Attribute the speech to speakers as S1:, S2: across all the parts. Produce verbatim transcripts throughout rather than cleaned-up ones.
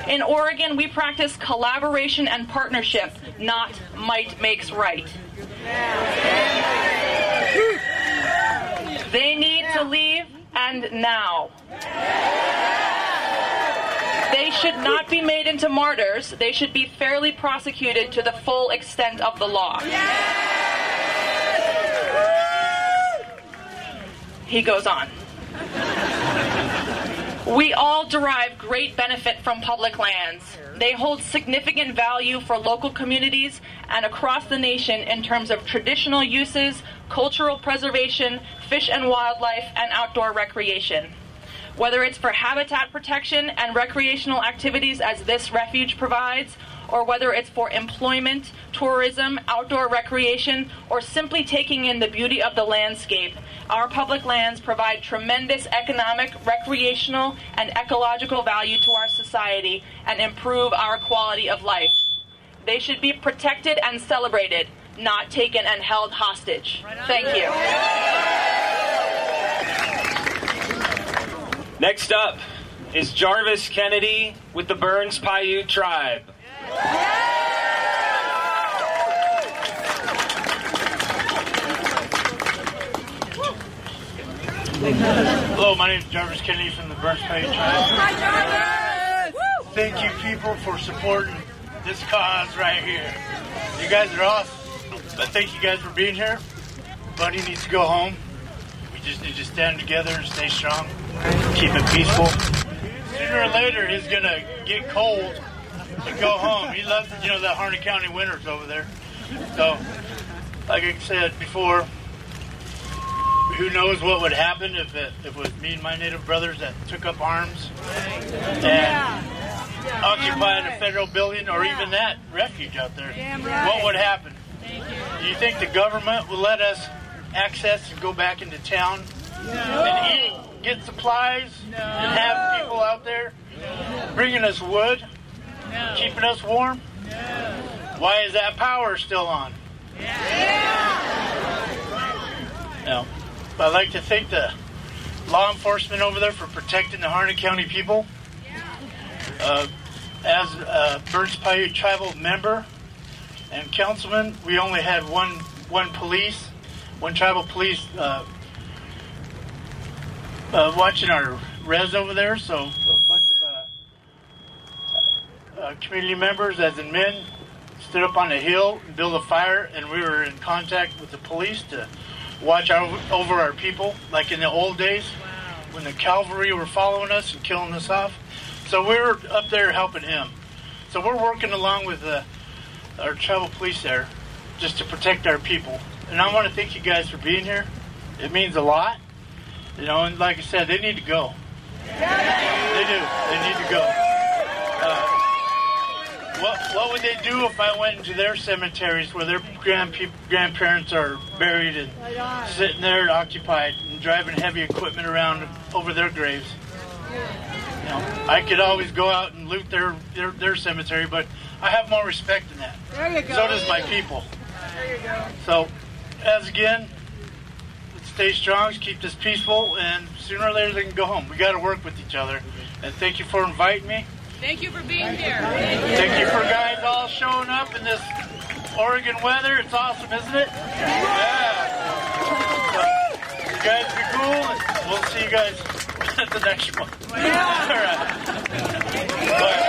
S1: In Oregon, we practice collaboration and partnership, not might makes right. They need to leave, and now. They should not be made into martyrs. They should be fairly prosecuted to the full extent of the law. He goes on. We all derive great benefit from public lands. They hold significant value for local communities and across the nation in terms of traditional uses, cultural preservation, fish and wildlife, and outdoor recreation. Whether it's for habitat protection and recreational activities as this refuge provides, or whether it's for employment, tourism, outdoor recreation, or simply taking in the beauty of the landscape, our public lands provide tremendous economic, recreational, and ecological value to our society and improve our quality of life. They should be protected and celebrated, not taken and held hostage. Thank you.
S2: Next up is Jarvis Kennedy with the Burns Paiute Tribe.
S3: Hello, my name is Jarvis Kennedy from the Burns Paiute Tribe. Hi, Jarvis! Thank you, people, for supporting this cause right here. You guys are awesome. But thank you guys for being here. Buddy needs to go home. We just need to stand together and stay strong. Keep it peaceful. Sooner or later, he's going to get cold and go home. He loves, you know, the Harney County winters over there. So, like I said before, who knows what would happen if it, if it was me and my Native brothers that took up arms and occupied a federal building or even that refuge out there. What would happen? Do you think the government will let us access and go back into town and eat? Get supplies no. and have people out there no. bringing us wood, no. keeping us warm? No. Why is that power still on? Yeah. No. I'd like to thank the law enforcement over there for protecting the Harney County people. Uh, as a Burns Paiute tribal member and councilman, we only had one one police, one tribal police uh, Uh, watching our res over there, so a bunch of uh, uh, community members, as in men, stood up on a hill and built a fire, and we were in contact with the police to watch our, over our people, like in the old days when the cavalry were following us and killing us off. So we were up there helping him. So we're working along with uh, our tribal police there just to protect our people. And I want to thank you guys for being here. It means a lot. You know, and like I said, they need to go. They do. They need to go. Uh, what what would they do if I went into their cemeteries where their grand grandparents are buried and sitting there occupied and driving heavy equipment around over their graves? You know, I could always go out and loot their, their, their cemetery, but I have more respect than that.
S4: There you go.
S3: So does my people.
S4: There you go.
S3: So, as again, stay strong, keep this peaceful, and sooner or later they can go home. We got to work with each other. And thank you for inviting me.
S4: Thank you for being here.
S3: Thank you. Thank you for guys all showing up in this Oregon weather. It's awesome, isn't it? Yeah. So, you guys be cool, and we'll see you guys at the next one. Yeah. All right. Bye.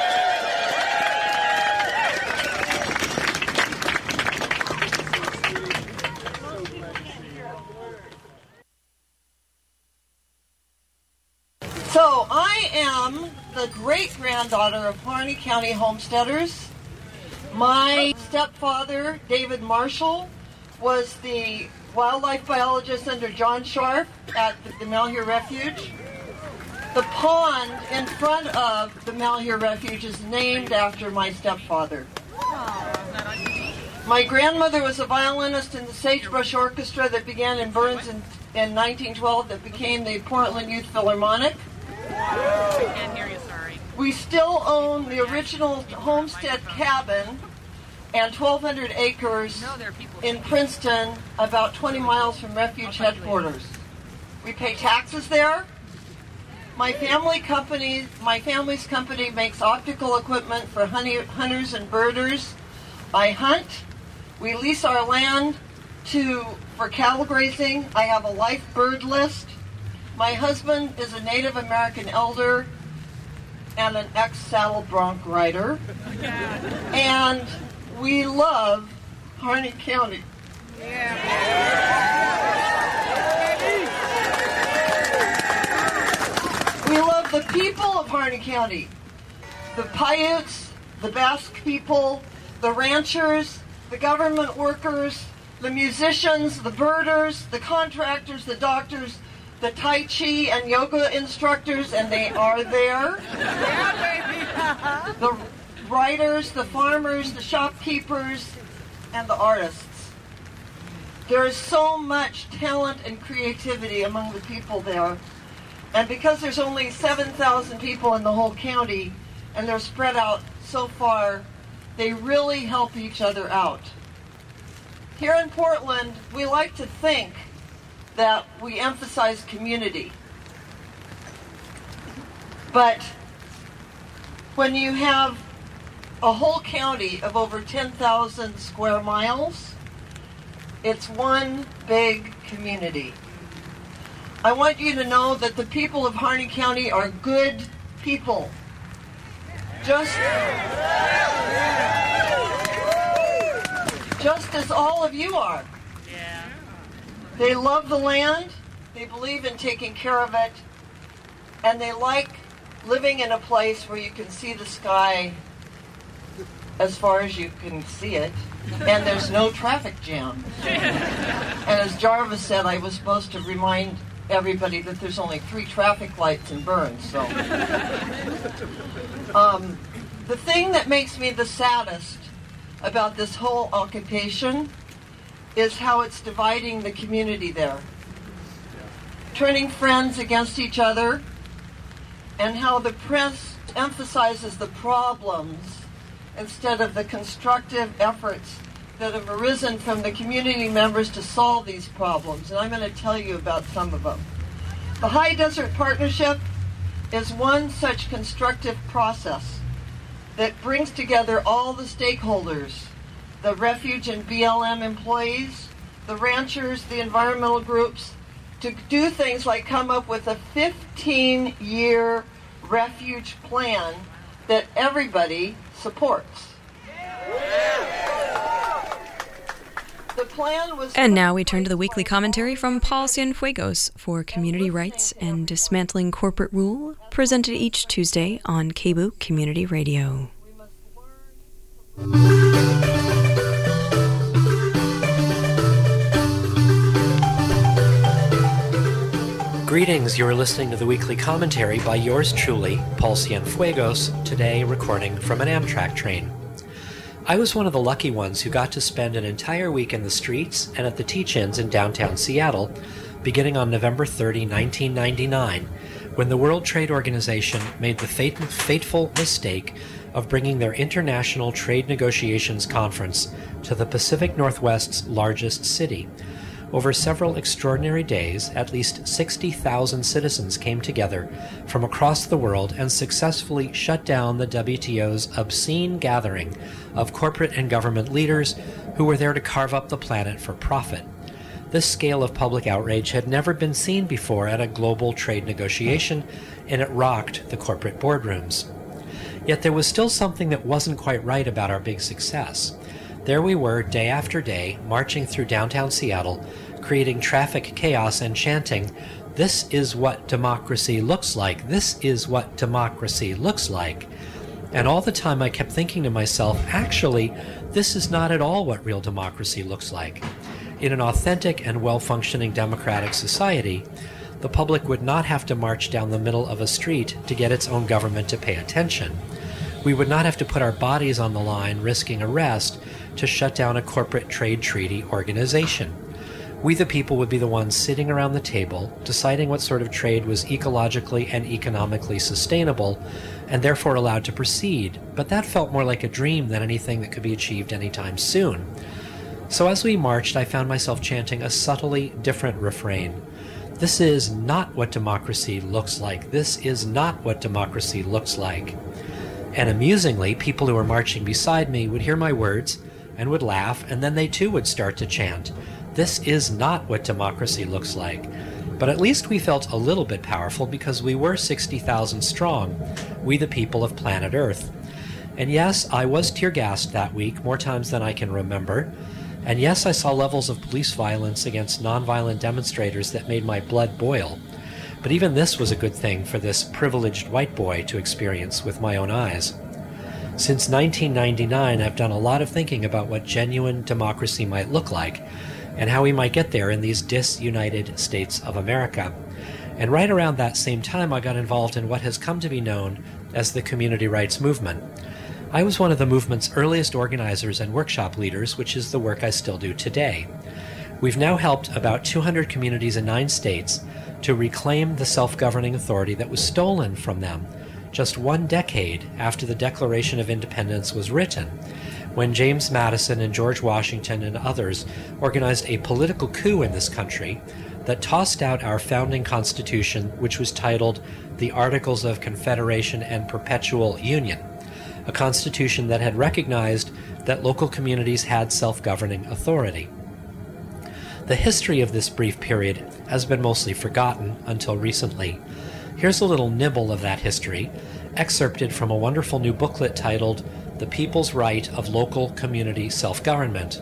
S5: So I am the great-granddaughter of Harney County homesteaders. My stepfather, David Marshall, was the wildlife biologist under John Sharp at the Malheur Refuge. The pond in front of the Malheur Refuge is named after my stepfather. My grandmother was a violinist in the Sagebrush Orchestra that began in Burns in, in nineteen twelve that became the Portland Youth Philharmonic.
S4: I can't hear you, sorry.
S5: We still own the original homestead cabin and twelve hundred acres in Princeton, about twenty miles from Refuge headquarters. We pay taxes there. My family company, my family's company makes optical equipment for honey, hunters and birders. I hunt. We lease our land to for cattle grazing. I have a life bird list. My husband is a Native American elder and an ex-saddle bronc rider. And we love Harney County. We love the people of Harney County. The Paiutes, the Basque people, the ranchers, the government workers, the musicians, the birders, the contractors, the doctors, the Tai Chi and yoga instructors, and they are there. The writers, the farmers, the shopkeepers, and the artists. There is so much talent and creativity among the people there. And because there's only seven thousand people in the whole county, and they're spread out so far, they really help each other out. Here in Portland, we like to think that we emphasize community. But when you have a whole county of over ten thousand square miles, it's one big community. I want you to know that the people of Harney County are good people. Just, just as all of you are. They love the land, they believe in taking care of it, and they like living in a place where you can see the sky as far as you can see it, and there's no traffic jam. And as Jarvis said, I was supposed to remind everybody that there's only three traffic lights in Burns. So, um, the thing that makes me the saddest about this whole occupation is how it's dividing the community there, turning friends against each other, and how the press emphasizes the problems instead of the constructive efforts that have arisen from the community members to solve these problems. And I'm going to tell you about some of them. The High Desert Partnership is one such constructive process that brings together all the stakeholders, the refuge and B L M employees, the ranchers, the environmental groups, to do things like come up with a fifteen-year refuge plan that everybody supports. The plan was...
S6: And now we turn to the weekly commentary from Paul Cienfuegos for Community Rights and Dismantling Corporate Rule, presented each Tuesday on K B U Community Radio.
S7: Greetings, you are listening to the weekly commentary by yours truly, Paul Cienfuegos, today recording from an Amtrak train. I was one of the lucky ones who got to spend an entire week in the streets and at the teach-ins in downtown Seattle, beginning on November thirtieth, nineteen ninety-nine, when the World Trade Organization made the fate- fateful mistake of bringing their International Trade Negotiations Conference to the Pacific Northwest's largest city. Over several extraordinary days, at least sixty thousand citizens came together from across the world and successfully shut down the W T O's obscene gathering of corporate and government leaders who were there to carve up the planet for profit. This scale of public outrage had never been seen before at a global trade negotiation, and it rocked the corporate boardrooms. Yet there was still something that wasn't quite right about our big success. There we were, day after day, marching through downtown Seattle, creating traffic chaos and chanting, "This is what democracy looks like. This is what democracy looks like." And all the time I kept thinking to myself, actually, this is not at all what real democracy looks like. In an authentic and well-functioning democratic society, the public would not have to march down the middle of a street to get its own government to pay attention. We would not have to put our bodies on the line, risking arrest, to shut down a corporate trade treaty organization. We the people would be the ones sitting around the table, deciding what sort of trade was ecologically and economically sustainable, and therefore allowed to proceed, but that felt more like a dream than anything that could be achieved anytime soon. So as we marched, I found myself chanting a subtly different refrain. This is not what democracy looks like. This is not what democracy looks like. And amusingly, people who were marching beside me would hear my words and would laugh, and then they too would start to chant, "This is not what democracy looks like." But at least we felt a little bit powerful because we were sixty thousand strong, we the people of planet Earth. And yes, I was tear-gassed that week, more times than I can remember. And yes, I saw levels of police violence against nonviolent demonstrators that made my blood boil. But even this was a good thing for this privileged white boy to experience with my own eyes. Since nineteen ninety-nine, I've done a lot of thinking about what genuine democracy might look like, and how we might get there in these disunited states of America. And right around that same time, I got involved in what has come to be known as the community rights movement. I was one of the movement's earliest organizers and workshop leaders, which is the work I still do today. We've now helped about two hundred communities in nine states to reclaim the self-governing authority that was stolen from them just one decade after the Declaration of Independence was written, when James Madison and George Washington and others organized a political coup in this country that tossed out our founding constitution, which was titled the Articles of Confederation and Perpetual Union, a constitution that had recognized that local communities had self-governing authority. The history of this brief period has been mostly forgotten until recently. Here's a little nibble of that history, excerpted from a wonderful new booklet titled The People's Right of Local Community Self-Government.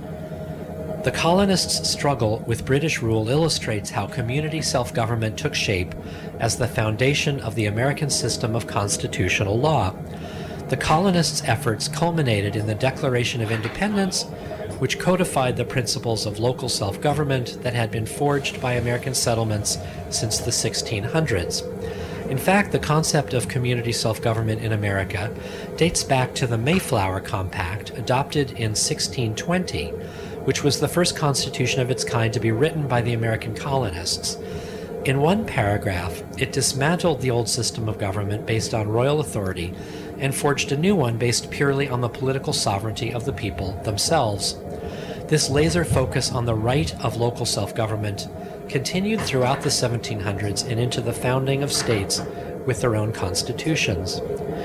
S7: The colonists' struggle with British rule illustrates how community self-government took shape as the foundation of the American system of constitutional law. The colonists' efforts culminated in the Declaration of Independence, which codified the principles of local self-government that had been forged by American settlements since the sixteen hundreds. In fact, the concept of community self-government in America dates back to the Mayflower Compact, adopted in sixteen twenty, which was the first constitution of its kind to be written by the American colonists. In one paragraph, it dismantled the old system of government based on royal authority and forged a new one based purely on the political sovereignty of the people themselves. This laser focus on the right of local self-government continued throughout the seventeen hundreds and into the founding of states with their own constitutions.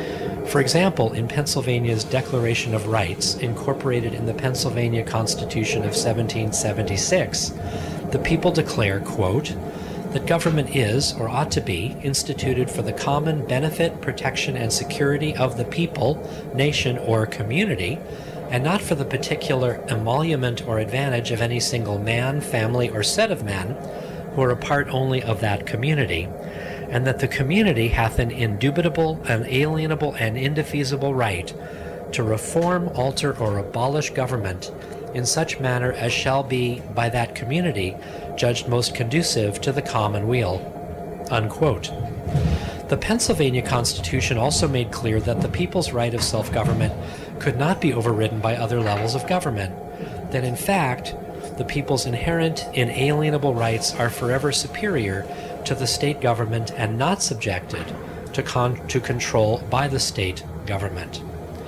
S7: For example, in Pennsylvania's Declaration of Rights, incorporated in the Pennsylvania Constitution of seventeen seventy-six, the people declare, quote, that government is, or ought to be, instituted for the common benefit, protection, and security of the people, nation, or community, and not for the particular emolument or advantage of any single man, family, or set of men who are a part only of that community, and that the community hath an indubitable, unalienable, and indefeasible right to reform, alter, or abolish government in such manner as shall be by that community judged most conducive to the common weal." Unquote. The Pennsylvania Constitution also made clear that the people's right of self-government could not be overridden by other levels of government, that in fact, the people's inherent, inalienable rights are forever superior to the state government and not subjected to, con- to control by the state government.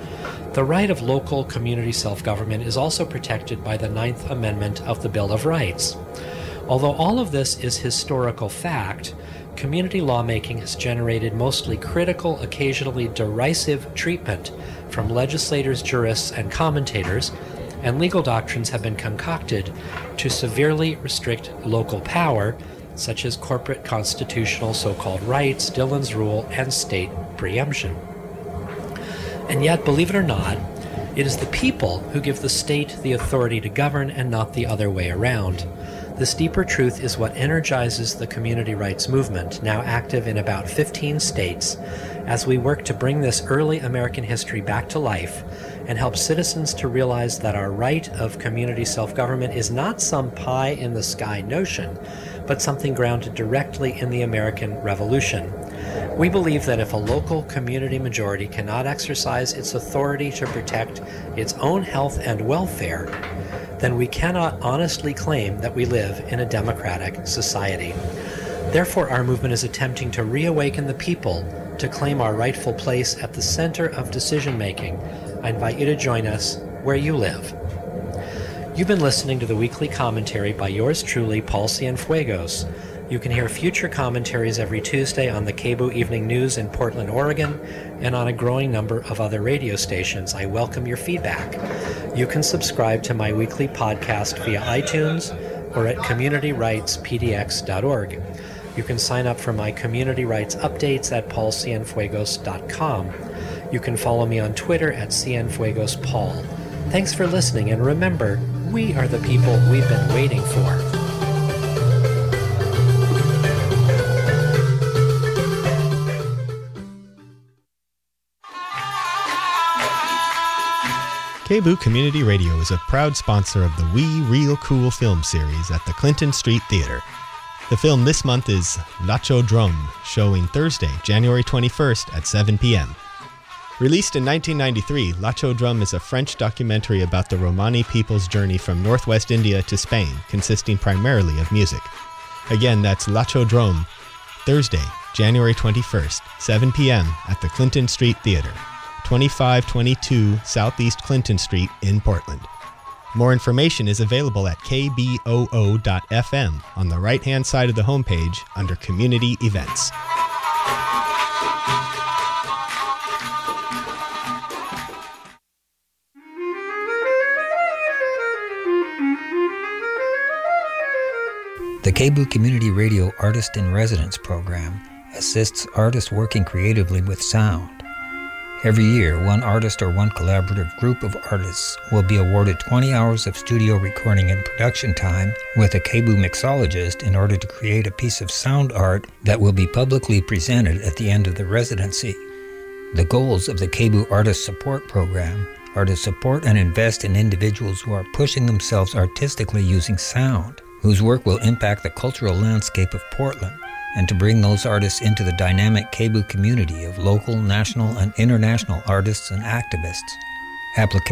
S7: The right of local community self-government is also protected by the Ninth Amendment of the Bill of Rights. Although all of this is historical fact, community lawmaking has generated mostly critical, occasionally derisive treatment from legislators, jurists, and commentators, and legal doctrines have been concocted to severely restrict local power, such as corporate constitutional so-called rights, Dillon's Rule, and state preemption. And yet, believe it or not, it is the people who give the state the authority to govern and not the other way around. This deeper truth is what energizes the community rights movement, now active in about fifteen states, as we work to bring this early American history back to life and help citizens to realize that our right of community self-government is not some pie-in-the-sky notion, but something grounded directly in the American Revolution. We believe that if a local community majority cannot exercise its authority to protect its own health and welfare, then we cannot honestly claim that we live in a democratic society. Therefore, our movement is attempting to reawaken the people to claim our rightful place at the center of decision-making. I invite you to join us where you live. You've been listening to the weekly commentary by yours truly, Paul Cienfuegos. You can hear future commentaries every Tuesday on the K B O Evening News in Portland, Oregon, and on a growing number of other radio stations. I welcome your feedback. You can subscribe to my weekly podcast via iTunes or at community rights p d x dot org. You can sign up for my community rights updates at paul cienfuegos dot com. You can follow me on Twitter at cienfuegospaul. Thanks for listening, and remember, we are the people we've been waiting for.
S8: K B O Community Radio is a proud sponsor of the We Real Cool film series at the Clinton Street Theater. The film this month is Lacho Drum, showing Thursday, January twenty-first at seven p.m. Released in nineteen ninety-three, Lacho Drum is a French documentary about the Romani people's journey from northwest India to Spain, consisting primarily of music. Again, that's Lacho Drum, Thursday, January twenty-first, seven p.m. at the Clinton Street Theater, twenty-five twenty-two Southeast Clinton Street in Portland. More information is available at k b o o dot f m on the right-hand side of the homepage under Community Events.
S9: The K B O Community Radio Artist in Residence program assists artists working creatively with sound. Every year, one artist or one collaborative group of artists will be awarded twenty hours of studio recording and production time with a K B O mixologist in order to create a piece of sound art that will be publicly presented at the end of the residency. The goals of the K B O Artist Support Program are to support and invest in individuals who are pushing themselves artistically using sound, whose work will impact the cultural landscape of Portland, and to bring those artists into the dynamic K B O community of local, national, and international artists and activists. Applications